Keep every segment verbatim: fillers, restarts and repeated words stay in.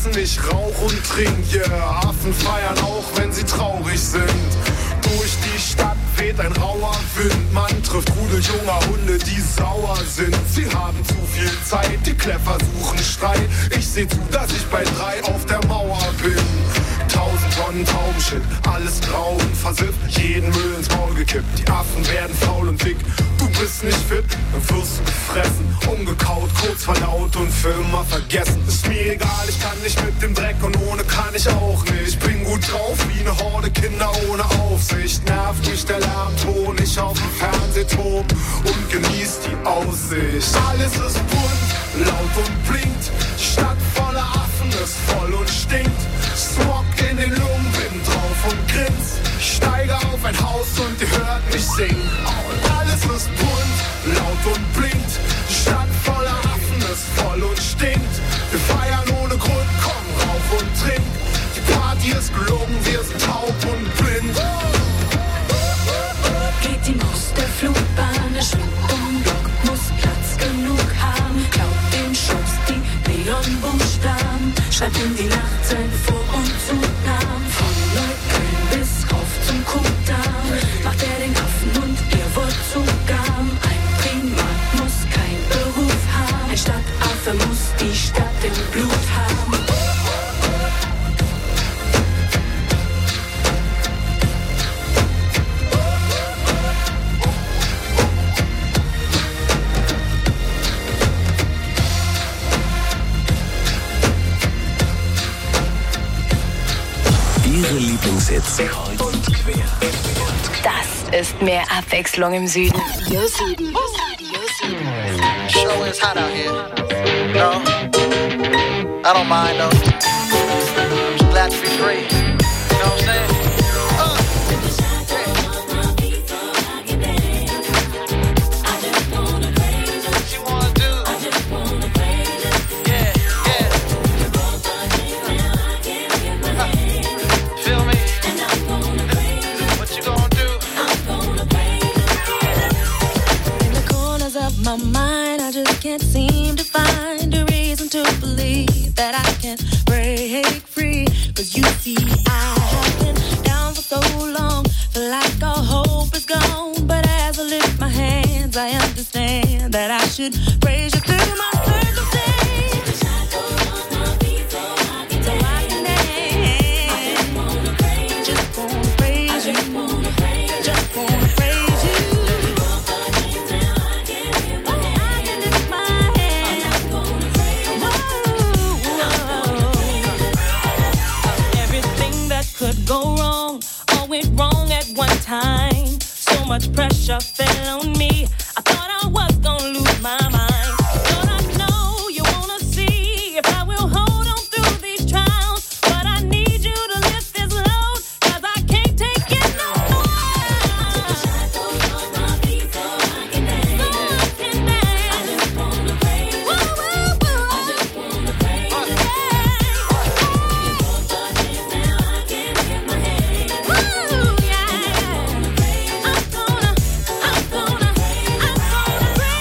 vergessen, ich rauch und trink, yeah. Affen feiern auch, wenn sie traurig sind. Durch die Stadt weht ein rauer Wind. Man trifft Rudel junger Hunde, die sauer sind. Sie haben zu viel Zeit, die Kläffer suchen Streit. Ich seh zu, dass ich bei drei auf der Mauer bin. Tausend Tonnen Taubenshit, alles grau und versifft. Jeden Müll ins Maul gekippt, die Affen werden faul und dick. Du bist nicht fit, dann wirst du gefressen. Umgekaut, kurz verdaut und für immer vergessen. Ist mir egal, ich kann nicht mit dem Dreck und ohne kann ich auch nicht. Bin gut drauf wie eine Horde Kinder ohne Aufsicht. Nervt mich der Lärmton, ich auf dem Fernsehturm und genieß die Aussicht. Alles ist bunt, laut und blinkt. Die Stadt voller Affen ist voll und stinkt. Smog in den Lungen, bin drauf und grins. Ich steige auf ein Haus und ihr hört mich singen. Und alles ist bunt, laut und blinkt. Die Stadt voller Affen ist voll und stinkt. Wir feiern ohne Grund, komm rauf und trink. Die Party ist gelungen, wir sind taub und blind. Geht die Maus der Flugbahn, der Schwingunglück muss Platz genug haben. Klaut den Schuss, die Neonbuchstaben, schreibt in die Nacht sein Vor- und Zugnamen. Von Neukölln bis rauf zum Kuhdamm, macht er den Affen und ihr wollt Zugaben. Ein Primat muss kein Beruf haben, ein Stadtaffe muss die Stadt im Blut haben. Ihre Lieblingshits. Kreuz und quer. Das ist mehr Abwechslung im Süden. Radio Süden. Radio Süden. Show is hot out here. No, I don't mind though. Just glad to be free. You know what I'm saying? Uh. My mind, I just can't seem to find a reason to believe that I can break free. Cause you see, I have been down for so long, feel like all hope is gone. But as I lift my hands, I understand that I should praise you through my circumstance. So I can dance. Just wanna praise you. Just wanna praise you. Go wrong, all went wrong at one time. So much pressure fell on me. I thought I was gonna lose my mind. But I know you wanna see if I will hold on through these trials. But I need you to lift this load, cause I can't take it no more. I shackles on my feet so I can dance. So I can dance. I just wanna praise you. Woo, woo, woo. I just wanna praise you. Ooh, yeah. I'm gonna, I'm gonna, I'm gonna praise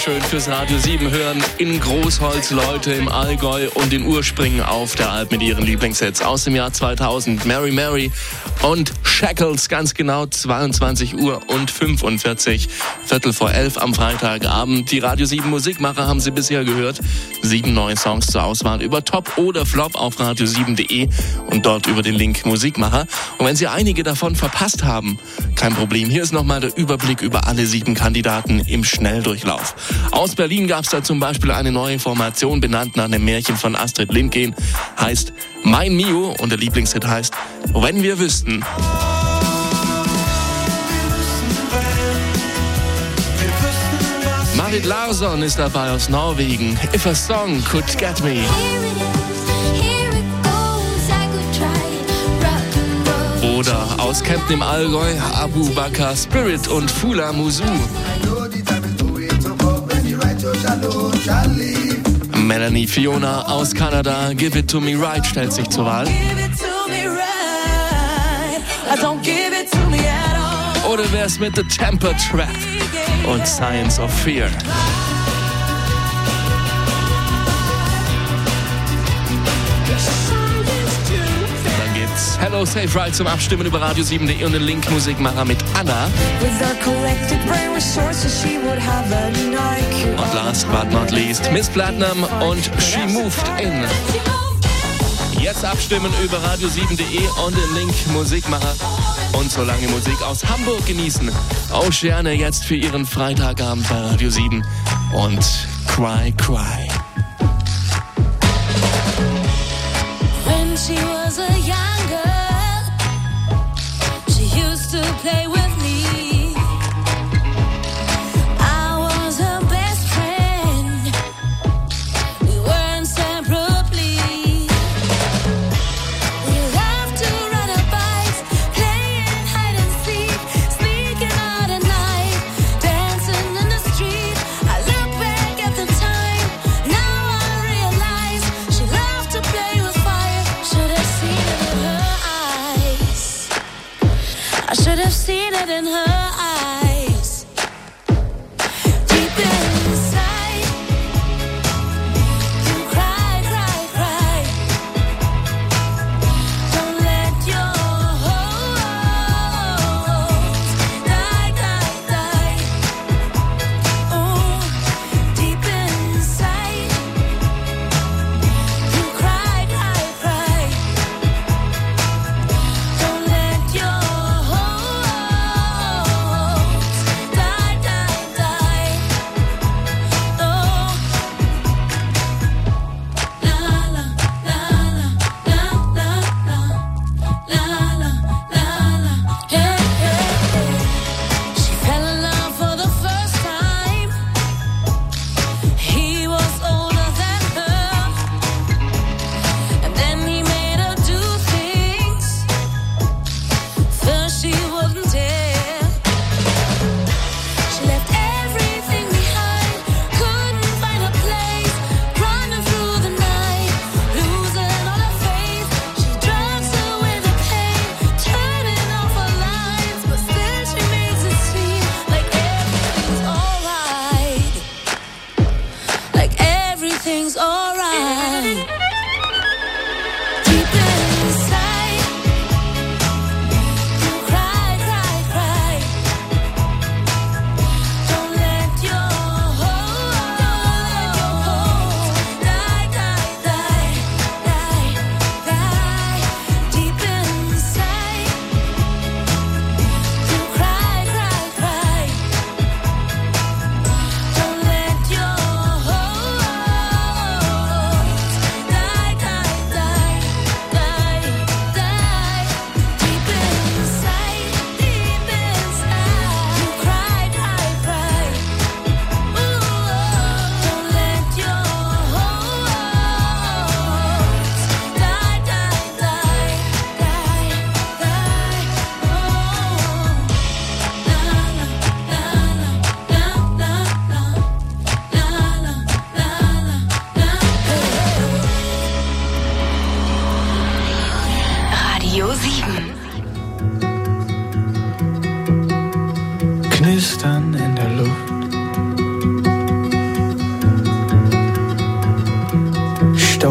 schön fürs Radio sieben hören. In Großholz, Leute im Allgäu und in Urspringen auf der Alp mit ihren Lieblingssets aus dem Jahr zweitausend. Mary Mary und Shackles, ganz genau zweiundzwanzig Uhr und fünfundvierzig, Viertel vor elf am Freitagabend. Die Radio sieben Musikmacher haben Sie bisher gehört. Sieben neue Songs zur Auswahl über Top oder Flop auf radio sieben punkt de und dort über den Link Musikmacher. Und wenn Sie einige davon verpasst haben, kein Problem. Hier ist nochmal der Überblick über alle sieben Kandidaten im Schnelldurchlauf. Aus Berlin gab es da zum Beispiel eine neue Formation, benannt nach einem Märchen von Astrid Lindgren. Heißt Mein Mio und der Lieblingshit heißt Wenn wir wüssten. Marit Larsson ist dabei aus Norwegen. If a Song Could Get Me. Oder aus Kempten im Allgäu, Abu Bakar Spirit und Fula Musu. Melanie Fiona aus Kanada, Give It To Me Right stellt sich zur Wahl. Oder wär's mit The Temper Trap und Science of Fear. Hello, Safe Ride zum Abstimmen über radio sieben punkt de und den Link Musikmacher mit Anna. Und last but not least, Miss Platinum und She Moved In. Jetzt abstimmen über radio sieben punkt de und den Link Musikmacher. Und so lange Musik aus Hamburg genießen. Oceane jetzt für ihren Freitagabend bei Radio sieben und Cry Cry. When she was a young girl, she used to play with me. I was her best friend. We were inseparably. We loved to ride our bikes, playing hide and seek, sneaking out at night, dancing in the street. I look back at the time, now I realize she loved to play with fire. Should have seen it in her eyes. I should have seen it in her eyes. Deep inside, you cry, cry, cry. Don't let your hopes die, die, die. Oh, deep inside, you cry, cry, cry. Don't let your hopes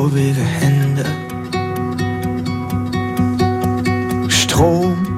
staubige Hände. Strom